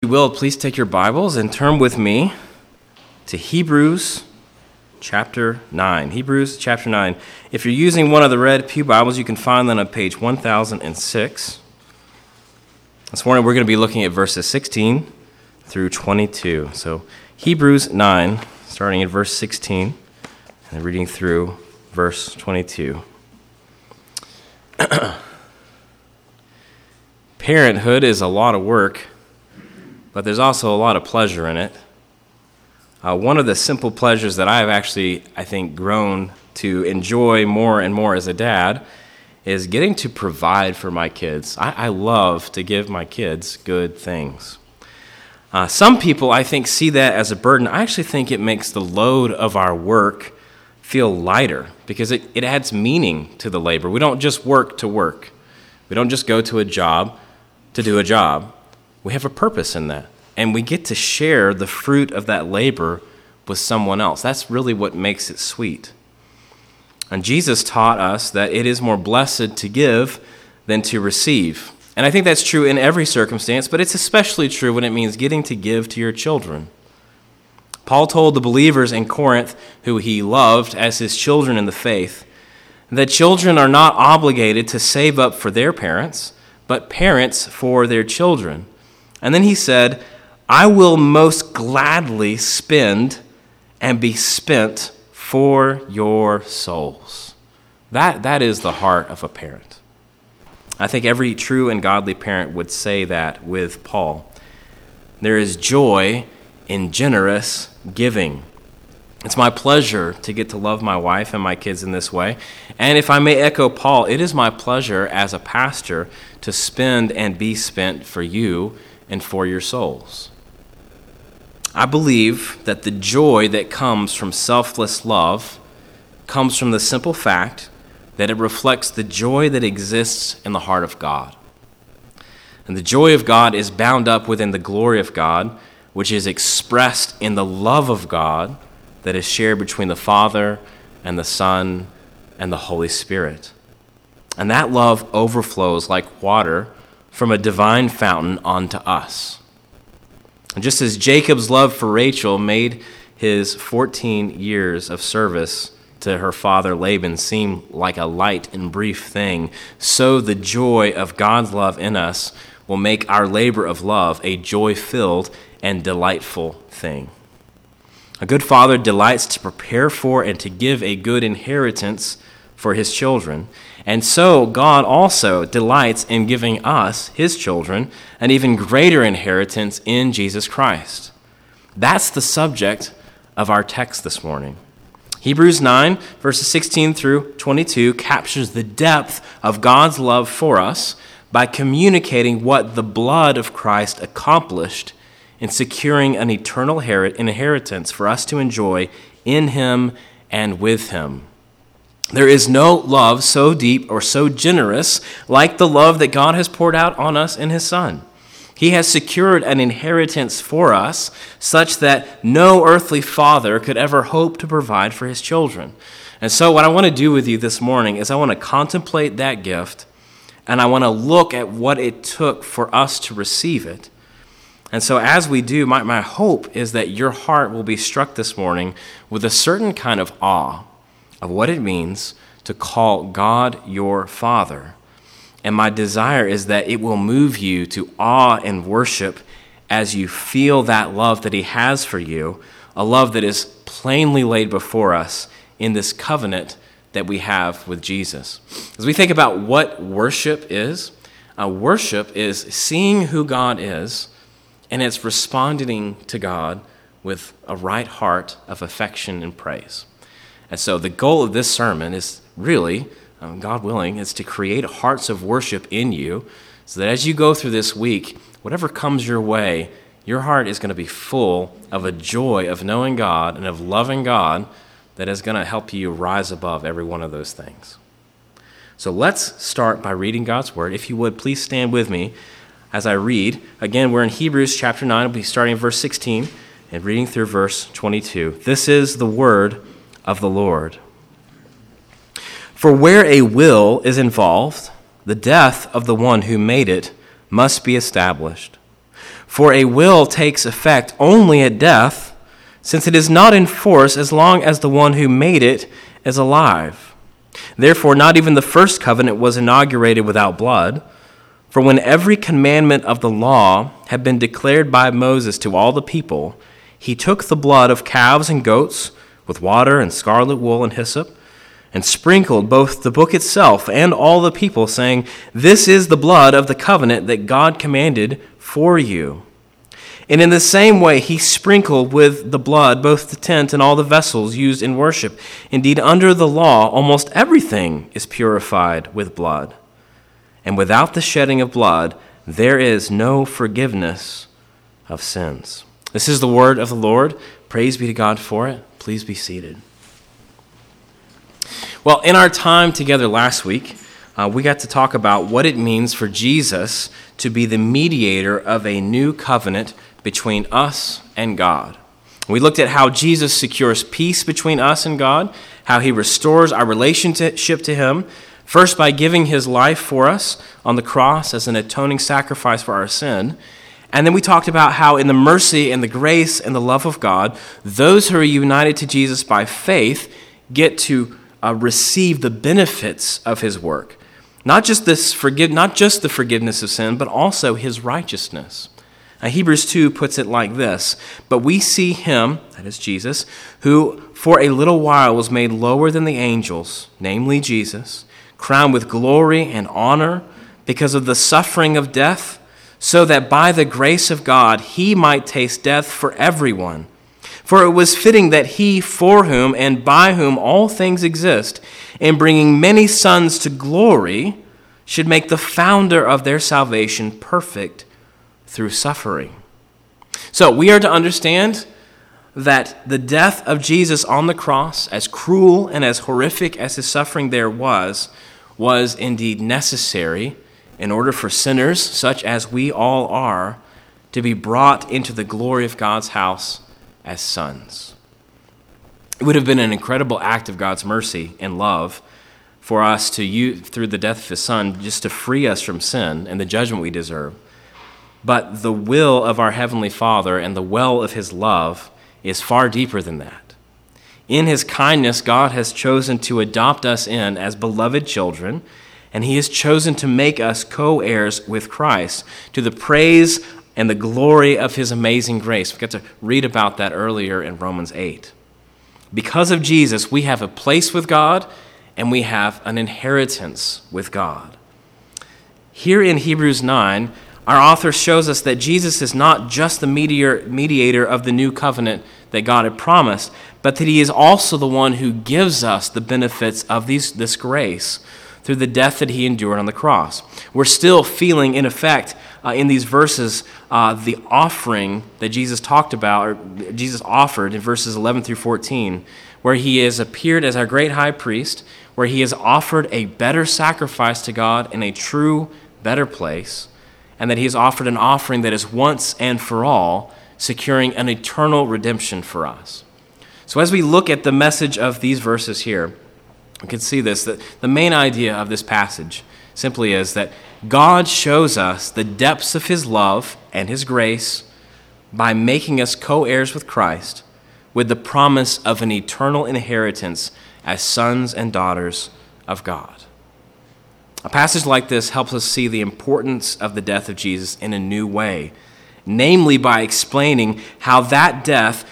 If you will, please take your Bibles and turn with me to Hebrews chapter 9. Hebrews chapter 9. If you're using one of the red pew Bibles, you can find them on page 1006. This morning we're going to be looking at verses 16 through 22. So Hebrews 9, starting at verse 16, and reading through verse 22. Parenthood is a lot of work, but there's also a lot of pleasure in it. One of the simple pleasures that I have actually, I think, grown to enjoy more and more as a dad is getting to provide for my kids. I love to give my kids good things. Some people, I think, see that as a burden. I actually think it makes the load of our work feel lighter because it adds meaning to the labor. We don't just work to work. We don't just go to a job to do a job. We have a purpose in that, and we get to share the fruit of that labor with someone else. That's really what makes it sweet. And Jesus taught us that it is more blessed to give than to receive. And I think that's true in every circumstance, but it's especially true when it means getting to give to your children. Paul told the believers in Corinth, who he loved as his children in the faith, that children are not obligated to save up for their parents, but parents for their children. And then he said, I will most gladly spend and be spent for your souls. That is the heart of a parent. I think every true and godly parent would say that with Paul. There is joy in generous giving. It's my pleasure to get to love my wife and my kids in this way. And if I may echo Paul, it is my pleasure as a pastor to spend and be spent for you and for your souls. I believe that the joy that comes from selfless love comes from the simple fact that it reflects the joy that exists in the heart of God. And the joy of God is bound up within the glory of God, which is expressed in the love of God that is shared between the Father and the Son and the Holy Spirit. And that love overflows like water from a divine fountain onto us. And just as Jacob's love for Rachel made his 14 years of service to her father Laban seem like a light and brief thing, so the joy of God's love in us will make our labor of love a joy-filled and delightful thing. A good father delights to prepare for and to give a good inheritance for his children. And so God also delights in giving us, his children, an even greater inheritance in Jesus Christ. That's the subject of our text this morning. Hebrews 9, verses 16 through 22 captures the depth of God's love for us by communicating what the blood of Christ accomplished in securing an eternal inheritance for us to enjoy in him and with him. There is no love so deep or so generous like the love that God has poured out on us in his Son. He has secured an inheritance for us such that no earthly father could ever hope to provide for his children. And so what I want to do with you this morning is I want to contemplate that gift, and I want to look at what it took for us to receive it. And so as we do, my hope is that your heart will be struck this morning with a certain kind of awe of what it means to call God your Father. And my desire is that it will move you to awe and worship as you feel that love that he has for you, a love that is plainly laid before us in this covenant that we have with Jesus. As we think about what worship is seeing who God is, and it's responding to God with a right heart of affection and praise. And so the goal of this sermon is really, God willing, is to create hearts of worship in you so that as you go through this week, whatever comes your way, your heart is going to be full of a joy of knowing God and of loving God that is going to help you rise above every one of those things. So let's start by reading God's word. If you would, please stand with me as I read. Again, we're in Hebrews chapter 9. We'll be starting in verse 16 and reading through verse 22. This is the word of the Lord. For where a will is involved, the death of the one who made it must be established. For a will takes effect only at death, since it is not in force as long as the one who made it is alive. Therefore, not even the first covenant was inaugurated without blood. For when every commandment of the law had been declared by Moses to all the people, he took the blood of calves and goats with water and scarlet wool and hyssop, and sprinkled both the book itself and all the people, saying, "This is the blood of the covenant that God commanded for you." And in the same way he sprinkled with the blood both the tent and all the vessels used in worship. Indeed, under the law, almost everything is purified with blood. And without the shedding of blood, there is no forgiveness of sins. This is the word of the Lord. Praise be to God for it. Please be seated. Well, in our time together last week, we got to talk about what it means for Jesus to be the mediator of a new covenant between us and God. We looked at how Jesus secures peace between us and God, how he restores our relationship to him, first by giving his life for us on the cross as an atoning sacrifice for our sin. And then we talked about how in the mercy and the grace and the love of God, those who are united to Jesus by faith get to receive the benefits of his work. Not just the forgiveness of sin, but also his righteousness. Hebrews 2 puts it like this: "But we see him," that is Jesus, "who for a little while was made lower than the angels, namely Jesus, crowned with glory and honor because of the suffering of death, so that by the grace of God he might taste death for everyone. For it was fitting that he, for whom and by whom all things exist, in bringing many sons to glory, should make the founder of their salvation perfect through suffering." So we are to understand that the death of Jesus on the cross, as cruel and as horrific as his suffering there was indeed necessary in order for sinners, such as we all are, to be brought into the glory of God's house as sons. It would have been an incredible act of God's mercy and love for us to use, through the death of his son, just to free us from sin and the judgment we deserve. But the will of our Heavenly Father and the well of his love is far deeper than that. In his kindness, God has chosen to adopt us in as beloved children, and he has chosen to make us co-heirs with Christ to the praise and the glory of his amazing grace. We got to read about that earlier in Romans 8. Because of Jesus, we have a place with God and we have an inheritance with God. Here in Hebrews 9, our author shows us that Jesus is not just the mediator of the new covenant that God had promised, but that he is also the one who gives us the benefits of this grace through the death that he endured on the cross. We're still feeling, in effect, in these verses, the offering that Jesus talked about, or Jesus offered in verses 11 through 14, where he has appeared as our great high priest, where he has offered a better sacrifice to God in a true, better place, and that he has offered an offering that is once and for all, securing an eternal redemption for us. So as we look at the message of these verses here, we can see this, that the main idea of this passage simply is that God shows us the depths of his love and his grace by making us co-heirs with Christ with the promise of an eternal inheritance as sons and daughters of God. A passage like this helps us see the importance of the death of Jesus in a new way, namely by explaining how that death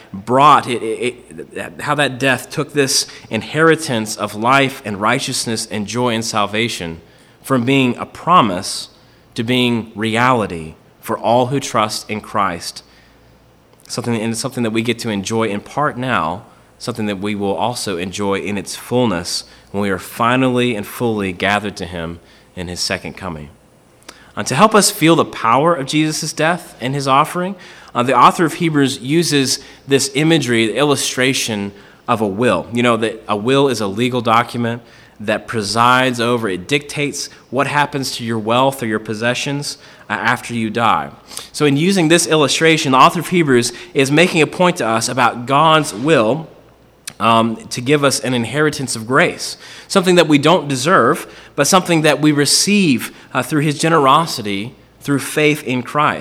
how that death took this inheritance of life and righteousness and joy and salvation from being a promise to being reality for all who trust in Christ. Something that we get to enjoy in part now, something that we will also enjoy in its fullness when we are finally and fully gathered to him in his second coming. To help us feel the power of Jesus' death and his offering, the author of Hebrews uses this imagery, the illustration of a will. You know that a will is a legal document that presides over, it dictates what happens to your wealth or your possessions after you die. So in using this illustration, the author of Hebrews is making a point to us about God's will to give us an inheritance of grace, something that we don't deserve, but something that we receive through his generosity, through faith in Christ.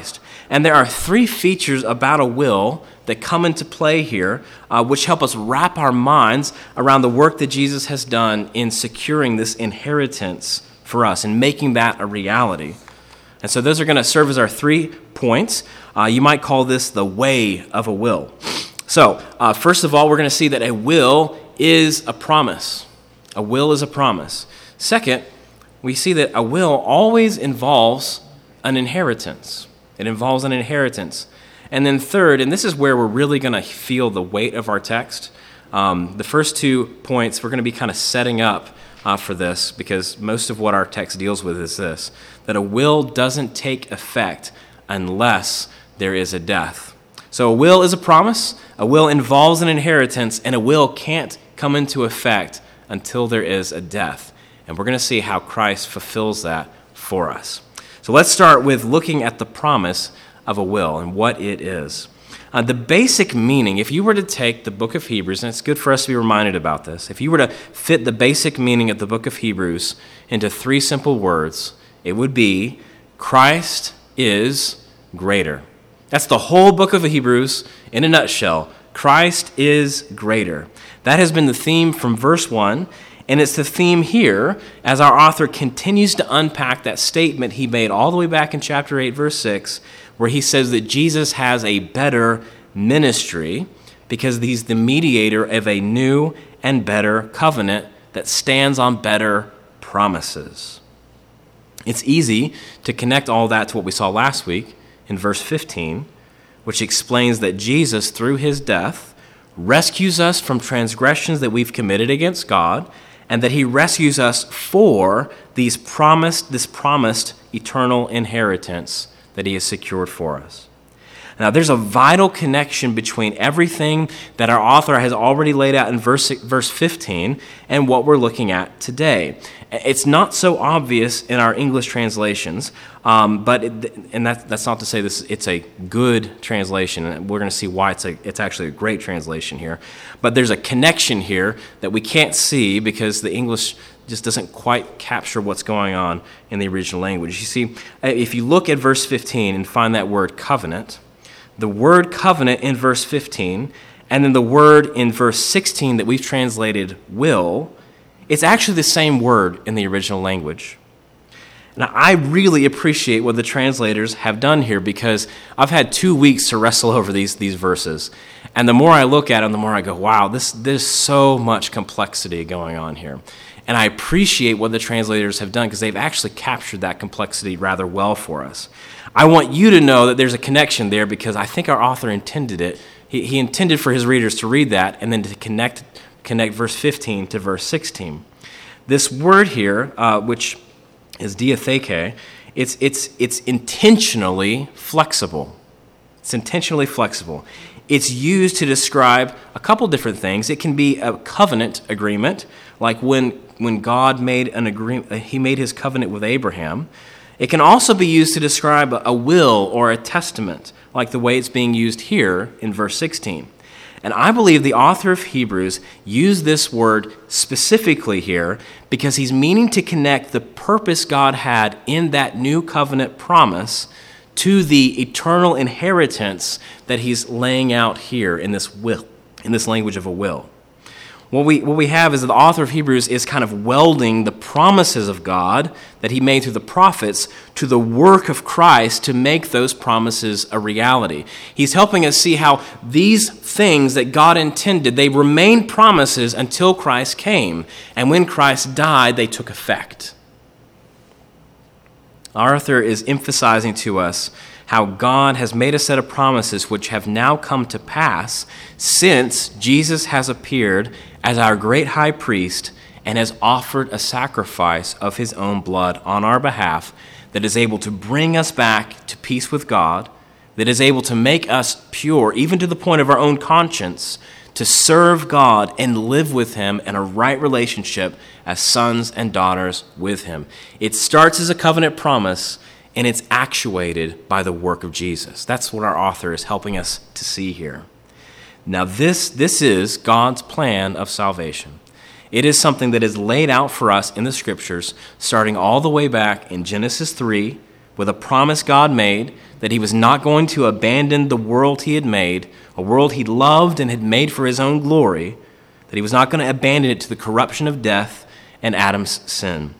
And there are three features about a will that come into play here, which help us wrap our minds around the work that Jesus has done in securing this inheritance for us and making that a reality. And so those are going to serve as our 3 points. You might call this the way of a will. So first of all, we're going to see that a will is a promise. A will is a promise. Second, we see that a will always involves an inheritance. It involves an inheritance. And then third, and this is where we're really going to feel the weight of our text. The first 2 points, we're going to be kind of setting up for this, because most of what our text deals with is this, that a will doesn't take effect unless there is a death. So a will is a promise, a will involves an inheritance, and a will can't come into effect until there is a death. And we're going to see how Christ fulfills that for us. So let's start with looking at the promise of a will and what it is. The basic meaning, if you were to take the book of Hebrews, and it's good for us to be reminded about this, if you were to fit the basic meaning of the book of Hebrews into 3 simple words, it would be Christ is greater. That's the whole book of Hebrews in a nutshell. Christ is greater. That has been the theme from verse 1, and it's the theme here as our author continues to unpack that statement he made all the way back in chapter 8, verse 6, where he says that Jesus has a better ministry because he's the mediator of a new and better covenant that stands on better promises. It's easy to connect all that to what we saw last week in verse 15, which explains that Jesus, through his death, rescues us from transgressions that we've committed against God, and that he rescues us for this promised eternal inheritance that he has secured for us. Now, there's a vital connection between everything that our author has already laid out in verse 15 and what we're looking at today. It's not so obvious in our English translations, that's not to say it's a good translation, and we're going to see why it's actually a great translation here. But there's a connection here that we can't see because the English just doesn't quite capture what's going on in the original language. You see, if you look at verse 15 and find that word covenant, the word covenant in verse 15, and then the word in verse 16 that we've translated will, it's actually the same word in the original language. Now, I really appreciate what the translators have done here because I've had 2 weeks to wrestle over these verses. And the more I look at them, the more I go, wow, there's so much complexity going on here. And I appreciate what the translators have done because they've actually captured that complexity rather well for us. I want you to know that there's a connection there because I think our author intended it. He intended for his readers to read that and then to connect verse 15 to verse 16. This word here, which is diatheke, it's intentionally flexible. It's intentionally flexible. It's used to describe a couple different things. It can be a covenant agreement, like when God made an agreement, he made his covenant with Abraham. It can also be used to describe a will or a testament, like the way it's being used here in verse 16. And I believe the author of Hebrews used this word specifically here because he's meaning to connect the purpose God had in that new covenant promise to the eternal inheritance that he's laying out here in this will, in this language of a will. What we have is that the author of Hebrews is kind of welding the promises of God that he made through the prophets to the work of Christ to make those promises a reality. He's helping us see how these things that God intended, they remained promises until Christ came. And when Christ died, they took effect. Our author is emphasizing to us how God has made a set of promises which have now come to pass since Jesus has appeared as our great high priest and has offered a sacrifice of his own blood on our behalf that is able to bring us back to peace with God, that is able to make us pure, even to the point of our own conscience, to serve God and live with him in a right relationship as sons and daughters with him. It starts as a covenant promise, and it's actuated by the work of Jesus. That's what our author is helping us to see here. Now, this is God's plan of salvation. It is something that is laid out for us in the Scriptures, starting all the way back in Genesis 3, with a promise God made that he was not going to abandon the world he had made, a world he loved and had made for his own glory, that he was not going to abandon it to the corruption of death and Adam's sin.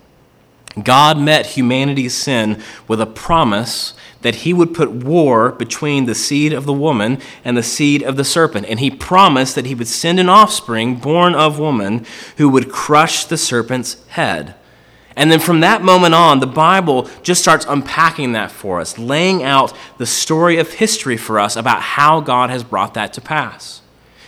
God met humanity's sin with a promise that he would put war between the seed of the woman and the seed of the serpent. And he promised that he would send an offspring born of woman who would crush the serpent's head. And then from that moment on, the Bible just starts unpacking that for us, laying out the story of history for us about how God has brought that to pass.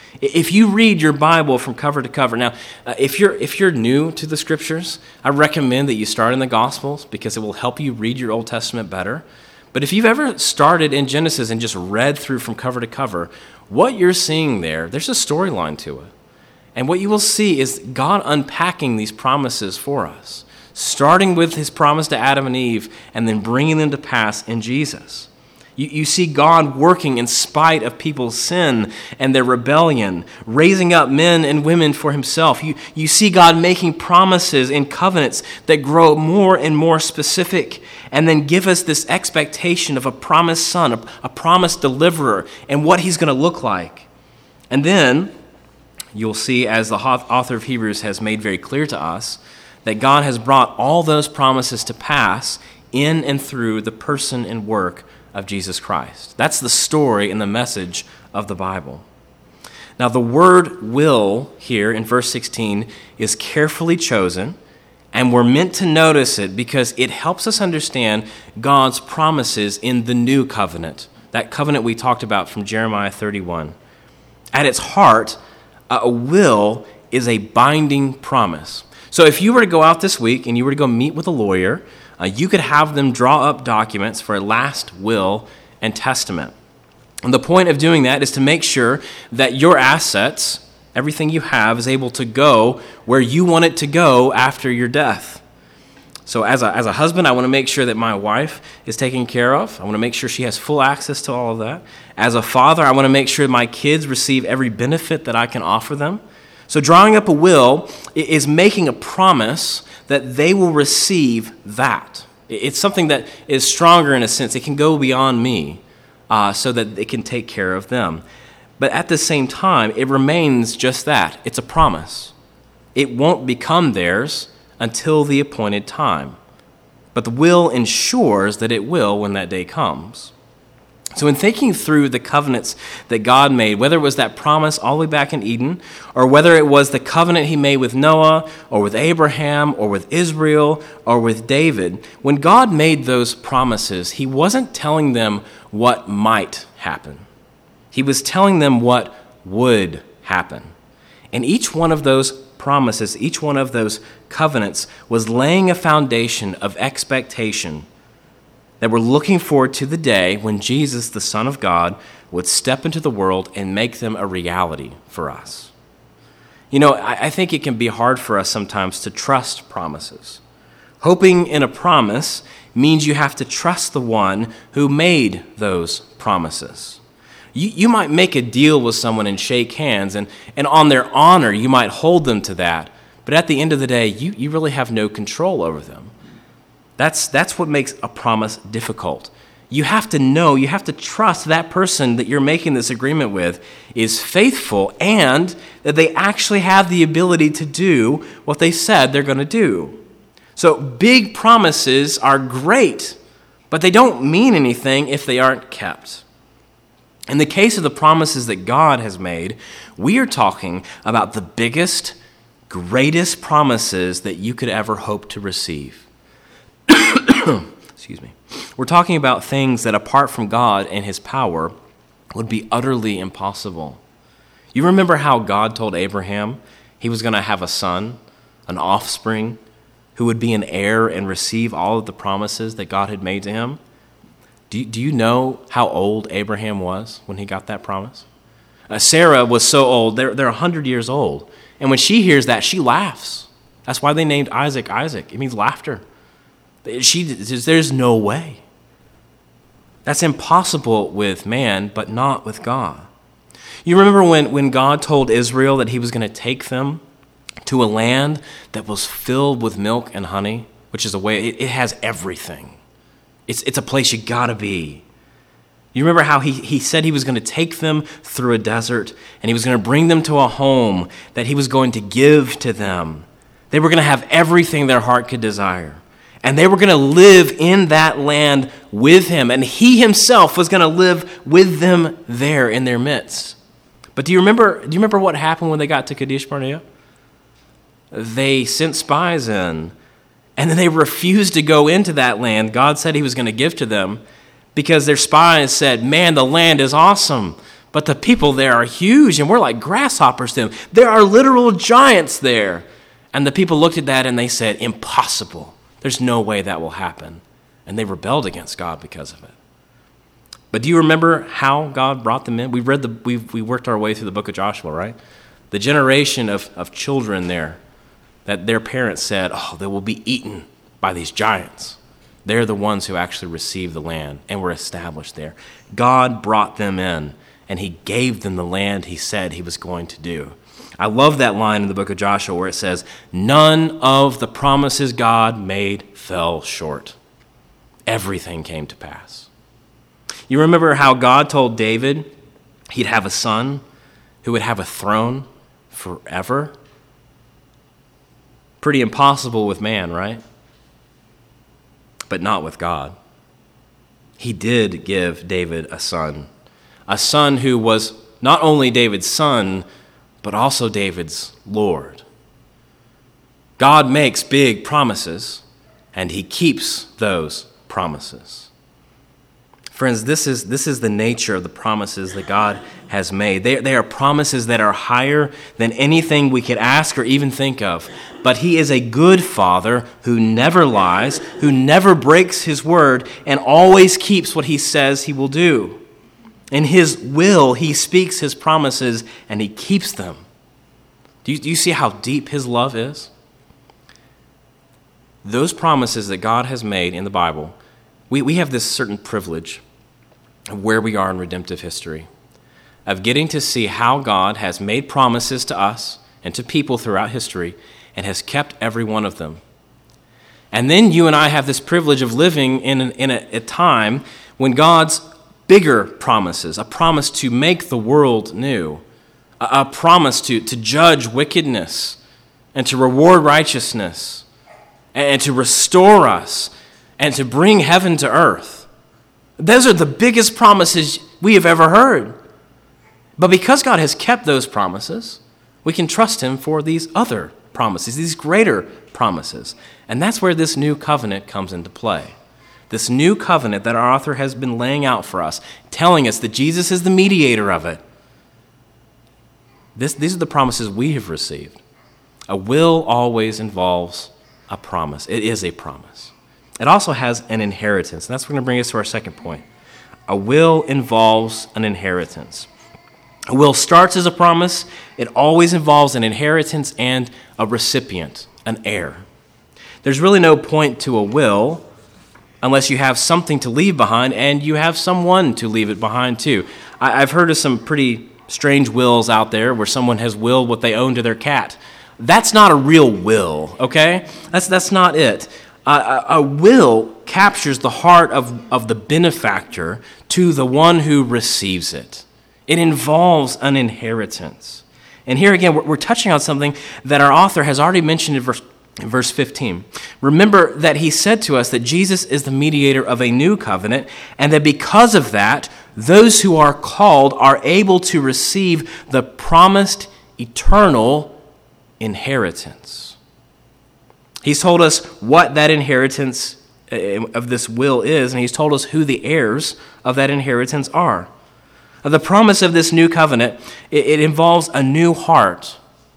If you read your Bible from cover to cover, now, if you're new to the Scriptures, I recommend that you start in the Gospels because it will help you read your Old Testament better. But if you've ever started in Genesis and just read through from cover to cover, what you're seeing there's a storyline to it. And what you will see is God unpacking these promises for us, starting with his promise to Adam and Eve and then bringing them to pass in Jesus. You see God working in spite of people's sin and their rebellion, raising up men and women for himself. You see God making promises and covenants that grow more and more specific and then give us this expectation of a promised son, a promised deliverer, and what he's going to look like. And then you'll see, as the author of Hebrews has made very clear to us, that God has brought all those promises to pass in and through the person and work of Jesus Christ. That's the story and the message of the Bible. Now, the word will here in verse 16 is carefully chosen, and we're meant to notice it because it helps us understand God's promises in the new covenant, that covenant we talked about from Jeremiah 31. At its heart, a will is a binding promise. So if you were to go out this week and you were to go meet with a lawyer, you could have them draw up documents for a last will and testament. And the point of doing that is to make sure that your assets, everything you have, is able to go where you want it to go after your death. So as a husband, I want to make sure that my wife is taken care of. I want to make sure she has full access to all of that. As a father, I want to make sure my kids receive every benefit that I can offer them. So drawing up a will is making a promise that they will receive that. It's something that is stronger in a sense. It can go beyond me so that it can take care of them. But at the same time, it remains just that. It's a promise. It won't become theirs until the appointed time. But the will ensures that it will when that day comes. So in thinking through the covenants that God made, whether it was that promise all the way back in Eden, or whether it was the covenant he made with Noah, or with Abraham, or with Israel, or with David, when God made those promises, he wasn't telling them what might happen. He was telling them what would happen. And each one of those promises, each one of those covenants was laying a foundation of expectation that we're looking forward to the day when Jesus, the Son of God, would step into the world and make them a reality for us. You know, I think it can be hard for us sometimes to trust promises. Hoping in a promise means you have to trust the one who made those promises. You might make a deal with someone and shake hands, and on their honor, you might hold them to that. But at the end of the day, you really have no control over them. That's what makes a promise difficult. You have to know, you have to trust that person that you're making this agreement with is faithful and that they actually have the ability to do what they said they're going to do. So big promises are great, but they don't mean anything if they aren't kept. In the case of the promises that God has made, we are talking about the biggest, greatest promises that you could ever hope to receive. Excuse me. We're talking about things that apart from God and his power would be utterly impossible. You remember how God told Abraham he was going to have a son, an offspring, who would be an heir and receive all of the promises that God had made to him? Do you know how old Abraham was when he got that promise? Sarah was so old, they're 100 years old. And when she hears that, she laughs. That's why they named Isaac Isaac. It means laughter. There's no way. That's impossible with man, but not with God. You remember when God told Israel that he was going to take them to a land that was filled with milk and honey, which is a way, it has everything. It's a place you gotta be. You remember how he said he was going to take them through a desert and he was going to bring them to a home that he was going to give to them. They were going to have everything their heart could desire. And they were going to live in that land with him. And he himself was going to live with them there in their midst. But do you remember what happened when they got to Kadesh Barnea? They sent spies in, and then they refused to go into that land God said he was going to give to them because their spies said, man, the land is awesome, but the people there are huge, and we're like grasshoppers to them. There are literal giants there. And the people looked at that and they said, impossible. There's no way that will happen. And they rebelled against God because of it. But do you remember how God brought them in? We worked our way through the book of Joshua, right? The generation of children there that their parents said, oh, they will be eaten by these giants. They're the ones who actually received the land and were established there. God brought them in, and he gave them the land he said he was going to do. I love that line in the book of Joshua where it says, none of the promises God made fell short. Everything came to pass. You remember how God told David he'd have a son who would have a throne forever? Pretty impossible with man, right? But not with God. He did give David a son who was not only David's son, but also David's Lord. God makes big promises, and he keeps those promises. Friends, this is the nature of the promises that God has made. They are promises that are higher than anything we could ask or even think of. But he is a good Father who never lies, who never breaks his word, and always keeps what he says he will do. In his will, he speaks his promises, and he keeps them. Do you see how deep his love is? Those promises that God has made in the Bible, we have this certain privilege of where we are in redemptive history, of getting to see how God has made promises to us and to people throughout history and has kept every one of them. And then you and I have this privilege of living in a time when God's bigger promises, a promise to make the world new, a promise to judge wickedness and to reward righteousness and to restore us and to bring heaven to earth. Those are the biggest promises we have ever heard. But because God has kept those promises, we can trust him for these other promises, these greater promises. And that's where this new covenant comes into play. This new covenant that our author has been laying out for us, telling us that Jesus is the mediator of it. These are the promises we have received. A will always involves a promise. It is a promise. It also has an inheritance. And that's going to bring us to our second point. A will involves an inheritance. A will starts as a promise. It always involves an inheritance and a recipient, an heir. There's really no point to a will unless you have something to leave behind and you have someone to leave it behind too. I've heard of some pretty strange wills out there where someone has willed what they own to their cat. That's not a real will, okay? That's not it. A will captures the heart of the benefactor to the one who receives it. It involves an inheritance. And here again, we're touching on something that our author has already mentioned in verse 15. Remember that he said to us that Jesus is the mediator of a new covenant, and that because of that, those who are called are able to receive the promised eternal inheritance. He's told us what that inheritance of this will is, and he's told us who the heirs of that inheritance are. The promise of this new covenant, it involves a new heart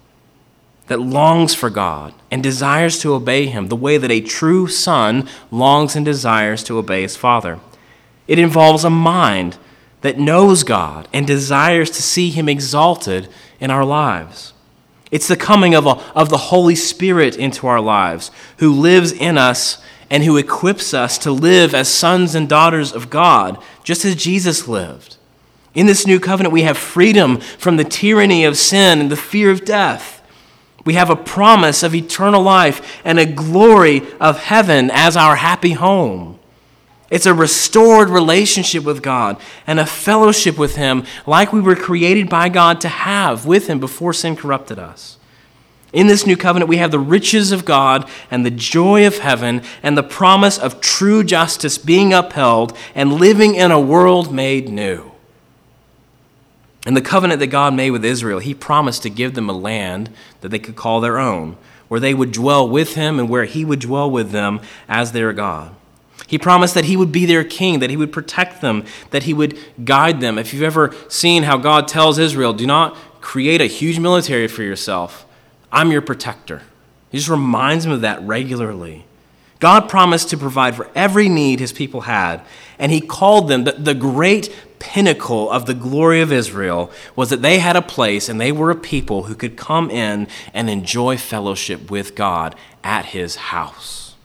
that longs for God and desires to obey him the way that a true son longs and desires to obey his father. It involves a mind that knows God and desires to see him exalted in our lives. It's the coming of the Holy Spirit into our lives, who lives in us and who equips us to live as sons and daughters of God, just as Jesus lived. In this new covenant, we have freedom from the tyranny of sin and the fear of death. We have a promise of eternal life and a glory of heaven as our happy home. It's a restored relationship with God and a fellowship with him like we were created by God to have with him before sin corrupted us. In this new covenant, we have the riches of God and the joy of heaven and the promise of true justice being upheld and living in a world made new. In the covenant that God made with Israel, he promised to give them a land that they could call their own, where they would dwell with him and where he would dwell with them as their God. He promised that he would be their king, that he would protect them, that he would guide them. If you've ever seen how God tells Israel, do not create a huge military for yourself. I'm your protector. He just reminds them of that regularly. God promised to provide for every need his people had, and he called them, the great pinnacle of the glory of Israel was that they had a place and they were a people who could come in and enjoy fellowship with God at his house.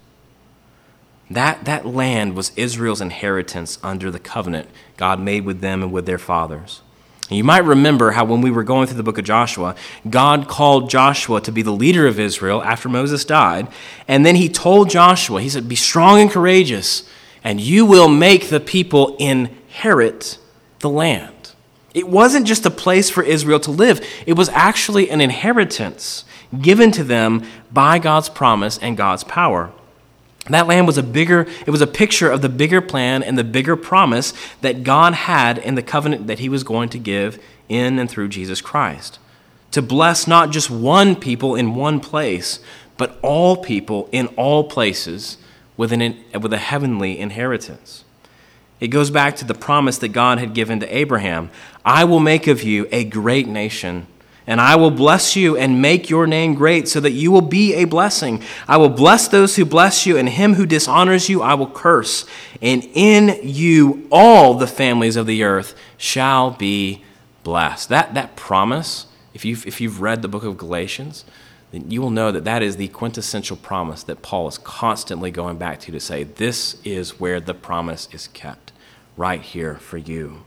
That land was Israel's inheritance under the covenant God made with them and with their fathers. And you might remember how when we were going through the book of Joshua, God called Joshua to be the leader of Israel after Moses died. And then he told Joshua, he said, be strong and courageous, and you will make the people inherit the land. It wasn't just a place for Israel to live. It was actually an inheritance given to them by God's promise and God's power. That land was it was a picture of the bigger plan and the bigger promise that God had in the covenant that he was going to give in and through Jesus Christ. To bless not just one people in one place, but all people in all places with a heavenly inheritance. It goes back to the promise that God had given to Abraham. I will make of you a great nation, and I will bless you and make your name great so that you will be a blessing. I will bless those who bless you, and him who dishonors you I will curse. And in you all the families of the earth shall be blessed. That promise, if you've read the book of Galatians, then you will know that is the quintessential promise that Paul is constantly going back to say, this is where the promise is kept, right here for you.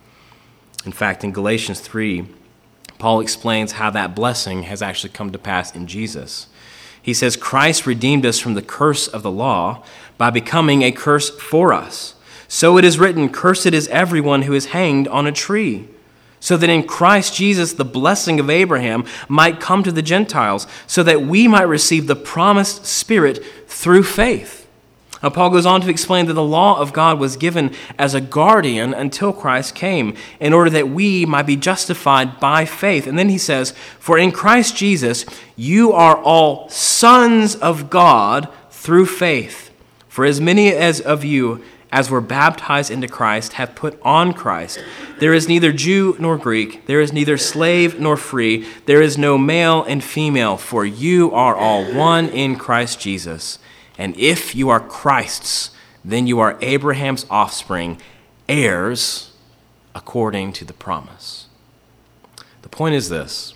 In fact, in Galatians 3, Paul explains how that blessing has actually come to pass in Jesus. He says, Christ redeemed us from the curse of the law by becoming a curse for us. So it is written, cursed is everyone who is hanged on a tree, so that in Christ Jesus the blessing of Abraham might come to the Gentiles, so that we might receive the promised Spirit through faith. Now, Paul goes on to explain that the law of God was given as a guardian until Christ came, in order that we might be justified by faith. And then he says, for in Christ Jesus, you are all sons of God through faith. For as many as of you as were baptized into Christ have put on Christ. There is neither Jew nor Greek, there is neither slave nor free, there is no male and female, for you are all one in Christ Jesus. And if you are Christ's, then you are Abraham's offspring, heirs according to the promise. The point is this: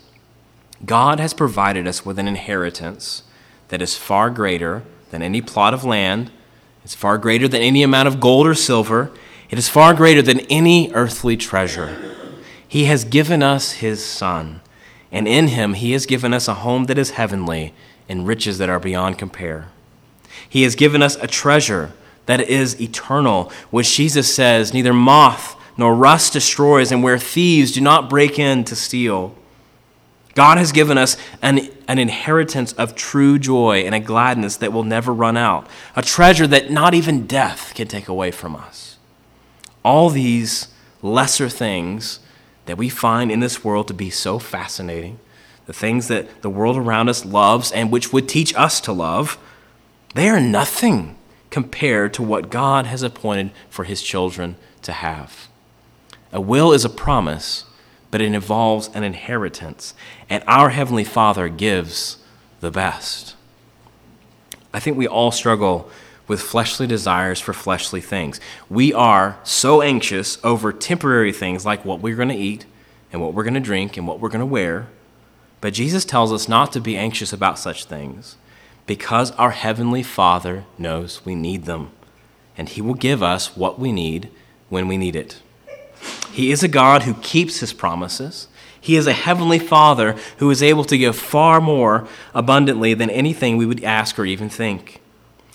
God has provided us with an inheritance that is far greater than any plot of land. It's far greater than any amount of gold or silver. It is far greater than any earthly treasure. He has given us his Son, and in him he has given us a home that is heavenly and riches that are beyond compare. He has given us a treasure that is eternal, which Jesus says neither moth nor rust destroys, and where thieves do not break in to steal. God has given us an inheritance of true joy and a gladness that will never run out, a treasure that not even death can take away from us. All these lesser things that we find in this world to be so fascinating, the things that the world around us loves and which would teach us to love, they are nothing compared to what God has appointed for his children to have. A will is a promise, but it involves an inheritance, and our Heavenly Father gives the best. I think we all struggle with fleshly desires for fleshly things. We are so anxious over temporary things like what we're going to eat and what we're going to drink and what we're going to wear, but Jesus tells us not to be anxious about such things, because our Heavenly Father knows we need them, and he will give us what we need when we need it. He is a God who keeps his promises. He is a Heavenly Father who is able to give far more abundantly than anything we would ask or even think.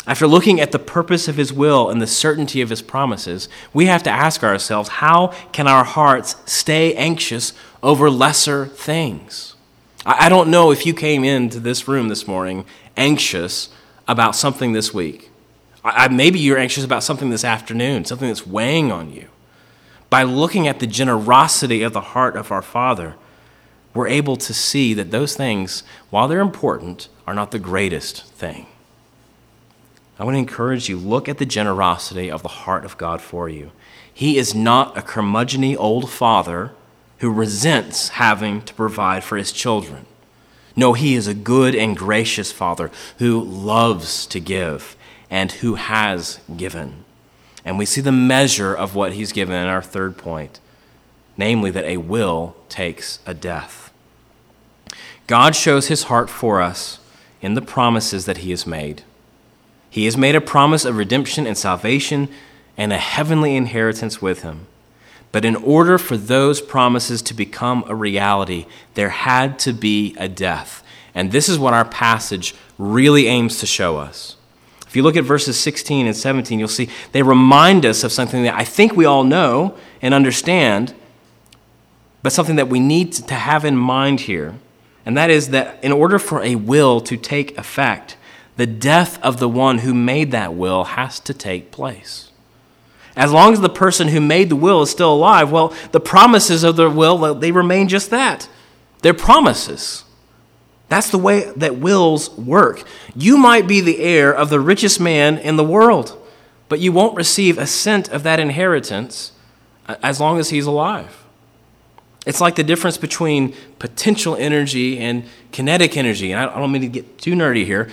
After looking at the purpose of his will and the certainty of his promises, we have to ask ourselves, how can our hearts stay anxious over lesser things? I don't know if you came into this room this morning anxious about something this week. Maybe you're anxious about something this afternoon, something that's weighing on you. By looking at the generosity of the heart of our Father, we're able to see that those things, while they're important, are not the greatest thing. I want to encourage you, look at the generosity of the heart of God for you. He is not a curmudgeon-y old father who resents having to provide for his children. No, he is a good and gracious Father who loves to give and who has given. And we see the measure of what he's given in our third point, namely that a will takes a death. God shows his heart for us in the promises that he has made. He has made a promise of redemption and salvation and a heavenly inheritance with him. But in order for those promises to become a reality, there had to be a death. And this is what our passage really aims to show us. If you look at verses 16 and 17, you'll see they remind us of something that I think we all know and understand, but something that we need to have in mind here. And that is that in order for a will to take effect, the death of the one who made that will has to take place. As long as the person who made the will is still alive, well, the promises of the will, they remain just that. They're promises. That's the way that wills work. You might be the heir of the richest man in the world, but you won't receive a cent of that inheritance as long as he's alive. It's like the difference between potential energy and kinetic energy. And I don't mean to get too nerdy here.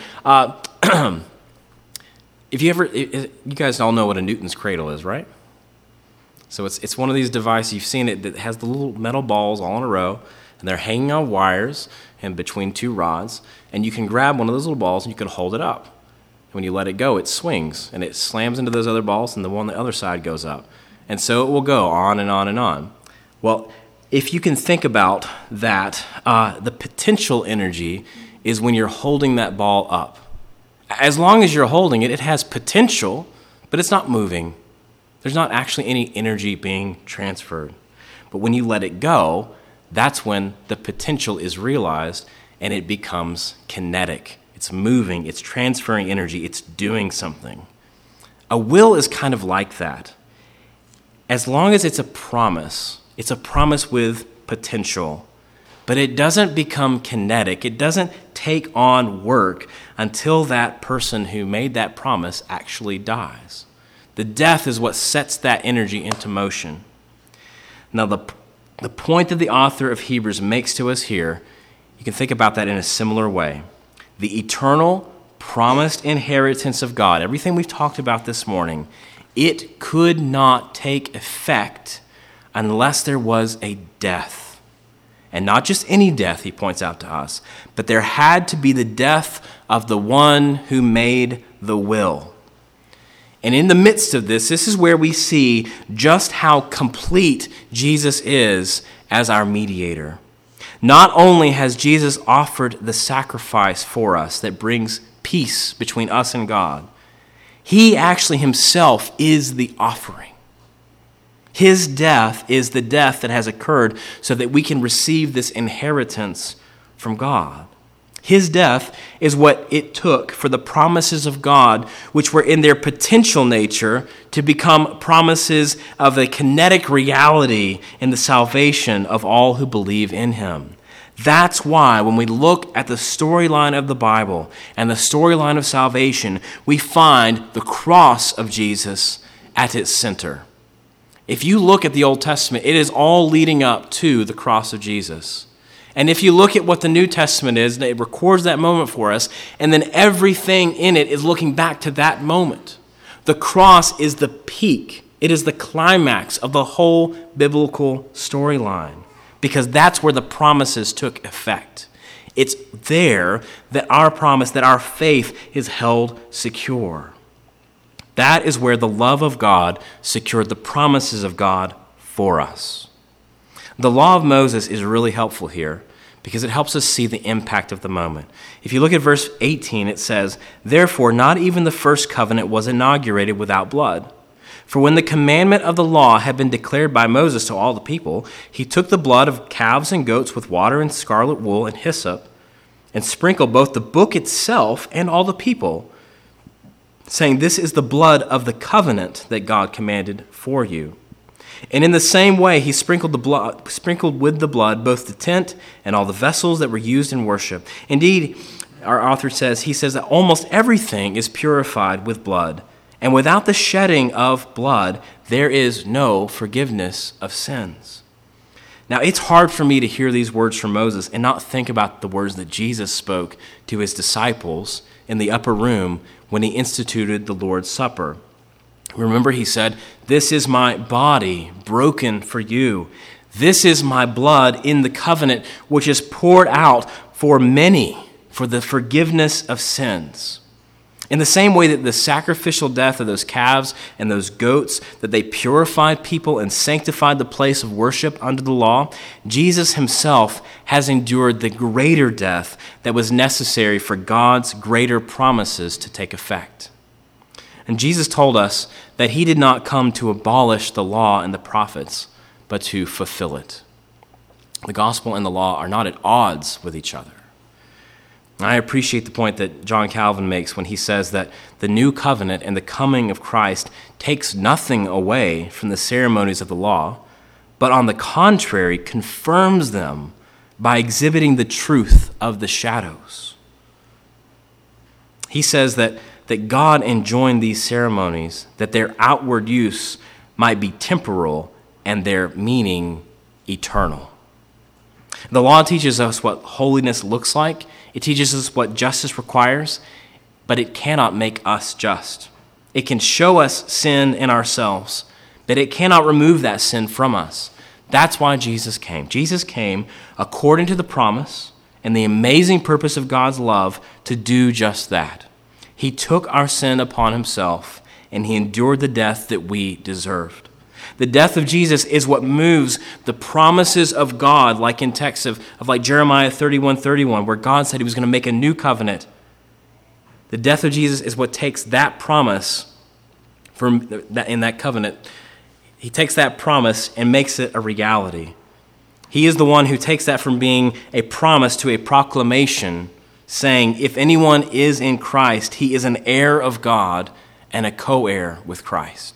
You guys all know what a Newton's cradle is, right? So it's one of these devices, you've seen it, that has the little metal balls all in a row, and they're hanging on wires and between two rods, and you can grab one of those little balls and you can hold it up. And when you let it go, it swings, and it slams into those other balls, and the one on the other side goes up. And so it will go on and on and on. Well, if you can think about that, the potential energy is when you're holding that ball up. As long as you're holding it, it has potential, but it's not moving. There's not actually any energy being transferred. But when you let it go, that's when the potential is realized and it becomes kinetic. It's moving, it's transferring energy, it's doing something. A will is kind of like that. As long as it's a promise with potential. But it doesn't become kinetic. It doesn't take on work until that person who made that promise actually dies. The death is what sets that energy into motion. Now, the point that the author of Hebrews makes to us here, you can think about that in a similar way. The eternal, promised inheritance of God, everything we've talked about this morning, it could not take effect unless there was a death. And not just any death, he points out to us, but there had to be the death of the one who made the will. And in the midst of this is where we see just how complete Jesus is as our mediator. Not only has Jesus offered the sacrifice for us that brings peace between us and God, he actually himself is the offering. His death is the death that has occurred so that we can receive this inheritance from God. His death is what it took for the promises of God, which were in their potential nature, to become promises of a kinetic reality in the salvation of all who believe in him. That's why when we look at the storyline of the Bible and the storyline of salvation, we find the cross of Jesus at its center. If you look at the Old Testament, it is all leading up to the cross of Jesus. And if you look at what the New Testament is, it records that moment for us, and then everything in it is looking back to that moment. The cross is the peak. It is the climax of the whole biblical storyline, because that's where the promises took effect. It's there that our promise, that our faith is held secure. That is where the love of God secured the promises of God for us. The law of Moses is really helpful here because it helps us see the impact of the moment. If you look at verse 18, it says, "Therefore, not even the first covenant was inaugurated without blood. For when the commandment of the law had been declared by Moses to all the people, he took the blood of calves and goats with water and scarlet wool and hyssop, and sprinkled both the book itself and all the people, saying, 'This is the blood of the covenant that God commanded for you.' And in the same way, he sprinkled with the blood both the tent and all the vessels that were used in worship. Indeed, our author says, he says that almost everything is purified with blood. And without the shedding of blood, there is no forgiveness of sins." Now, it's hard for me to hear these words from Moses and not think about the words that Jesus spoke to his disciples in the upper room when he instituted the Lord's Supper. Remember, he said, "This is my body broken for you. This is my blood in the covenant, which is poured out for many for the forgiveness of sins." In the same way that the sacrificial death of those calves and those goats, that they purified people and sanctified the place of worship under the law, Jesus himself has endured the greater death that was necessary for God's greater promises to take effect. And Jesus told us that he did not come to abolish the law and the prophets, but to fulfill it. The gospel and the law are not at odds with each other. I appreciate the point that John Calvin makes when he says that the new covenant and the coming of Christ takes nothing away from the ceremonies of the law, but on the contrary, confirms them by exhibiting the truth of the shadows. He says that God enjoined these ceremonies, that their outward use might be temporal and their meaning eternal. The law teaches us what holiness looks like. It teaches us what justice requires, but it cannot make us just. It can show us sin in ourselves, but it cannot remove that sin from us. That's why Jesus came. Jesus came according to the promise and the amazing purpose of God's love to do just that. He took our sin upon himself, and he endured the death that we deserved. The death of Jesus is what moves the promises of God, like in texts of like Jeremiah 31:31, where God said he was going to make a new covenant. The death of Jesus is what takes that promise in that covenant. He takes that promise and makes it a reality. He is the one who takes that from being a promise to a proclamation, saying, if anyone is in Christ, he is an heir of God and a co-heir with Christ.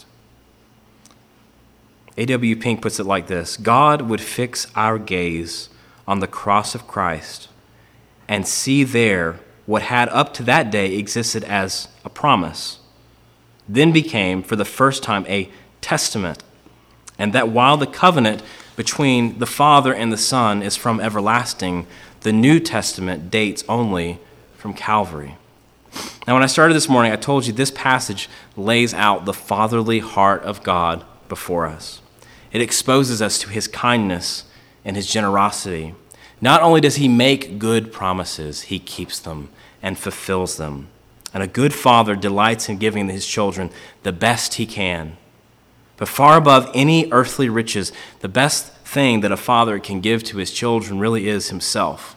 A.W. Pink puts it like this: God would fix our gaze on the cross of Christ and see there what had up to that day existed as a promise, then became for the first time a testament, and that while the covenant between the Father and the Son is from everlasting, the New Testament dates only from Calvary. Now, when I started this morning, I told you this passage lays out the fatherly heart of God before us. It exposes us to his kindness and his generosity. Not only does he make good promises, he keeps them and fulfills them. And a good father delights in giving his children the best he can. But far above any earthly riches, the best thing that a father can give to his children really is himself.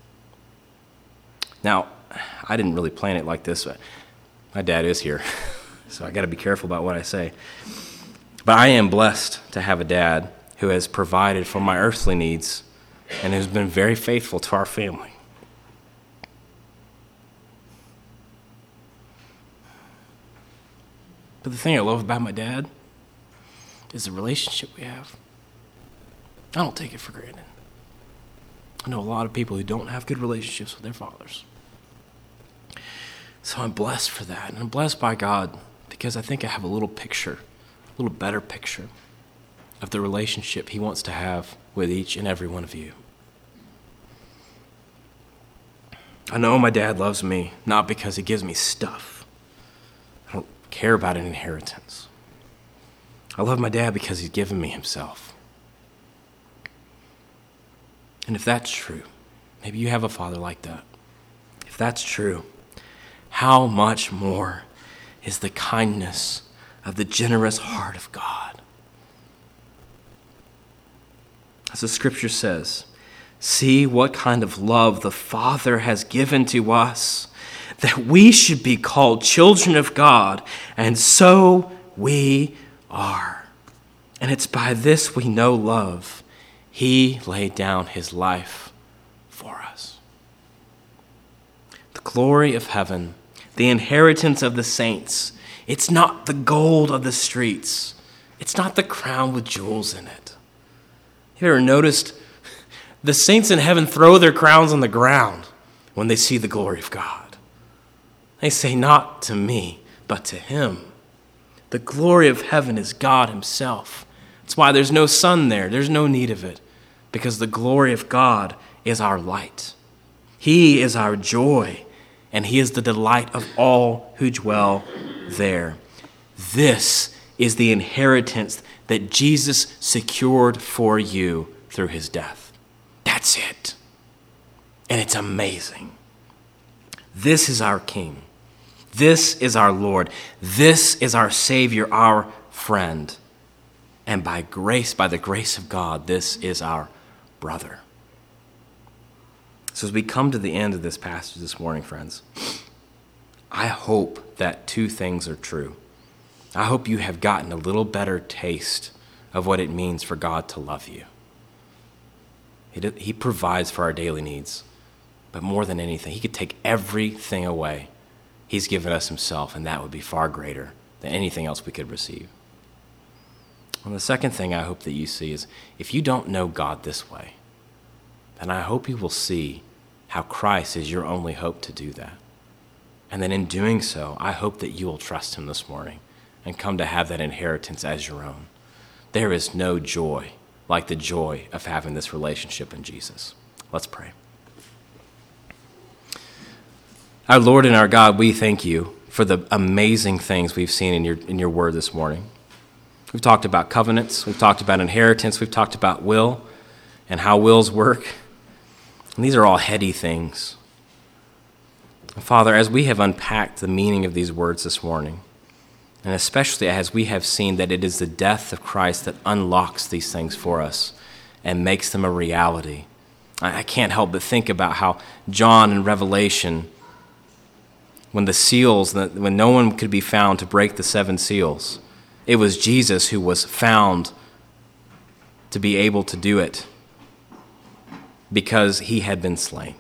Now, I didn't really plan it like this, but my dad is here, so I got to be careful about what I say. But I am blessed to have a dad who has provided for my earthly needs and who's been very faithful to our family. But the thing I love about my dad is the relationship we have. I don't take it for granted. I know a lot of people who don't have good relationships with their fathers. So I'm blessed for that. And I'm blessed by God because I think I have a little better picture of the relationship he wants to have with each and every one of you. I know my dad loves me, not because he gives me stuff. I don't care about an inheritance. I love my dad because he's given me himself. And if that's true, maybe you have a father like that. If that's true, how much more is the kindness of the generous heart of God? As the scripture says, See what kind of love the Father has given to us, that we should be called children of God, and so we are. And it's by this we know love. He laid down his life for us. The glory of heaven, the inheritance of the saints, it's not the gold of the streets. It's not the crown with jewels in it. You ever noticed the saints in heaven throw their crowns on the ground when they see the glory of God? They say, not to me, but to him. The glory of heaven is God himself. That's why there's no sun there. There's no need of it, because the glory of God is our light. He is our joy, and he is the delight of all who dwell there. This is the inheritance that Jesus secured for you through his death. That's it. And it's amazing. This is our King. This is our Lord. This is our Savior, our friend. And by the grace of God, this is our brother. So as we come to the end of this passage this morning, friends, I hope that two things are true. I hope you have gotten a little better taste of what it means for God to love you. He provides for our daily needs, but more than anything, he could take everything away. He's given us himself, and that would be far greater than anything else we could receive. And the second thing I hope that you see is, if you don't know God this way, then I hope you will see how Christ is your only hope to do that. And then in doing so, I hope that you will trust him this morning and come to have that inheritance as your own. There is no joy like the joy of having this relationship in Jesus. Let's pray. Our Lord and our God, we thank you for the amazing things we've seen in your word this morning. We've talked about covenants, we've talked about inheritance, we've talked about will and how wills work. And these are all heady things. Father, as we have unpacked the meaning of these words this morning, and especially as we have seen that it is the death of Christ that unlocks these things for us and makes them a reality, I can't help but think about how John in Revelation, when no one could be found to break the 7 seals, it was Jesus who was found to be able to do it because he had been slain.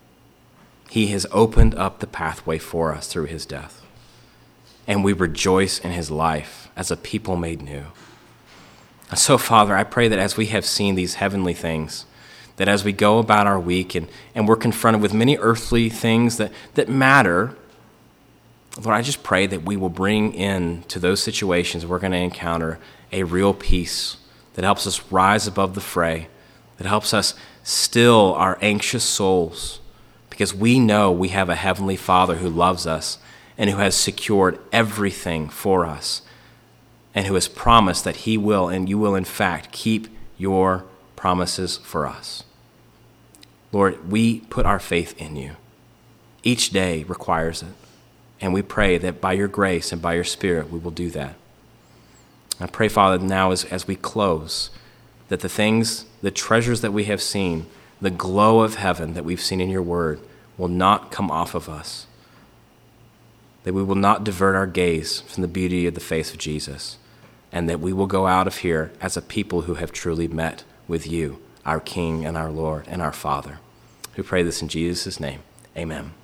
He has opened up the pathway for us through his death. And we rejoice in his life as a people made new. And so, Father, I pray that as we have seen these heavenly things, that as we go about our week and we're confronted with many earthly things that matter, Lord, I just pray that we will bring into those situations we're going to encounter a real peace that helps us rise above the fray, that helps us still our anxious souls, because we know we have a heavenly Father who loves us and who has secured everything for us, and who has promised that he will, and you will in fact, keep your promises for us. Lord, we put our faith in you. Each day requires it, and we pray that by your grace and by your Spirit we will do that. I pray, Father, now as we close, that the treasures that we have seen, the glow of heaven that we've seen in your word, will not come off of us, that we will not divert our gaze from the beauty of the face of Jesus, and that we will go out of here as a people who have truly met with you, our King and our Lord and our Father. We pray this in Jesus' name. Amen.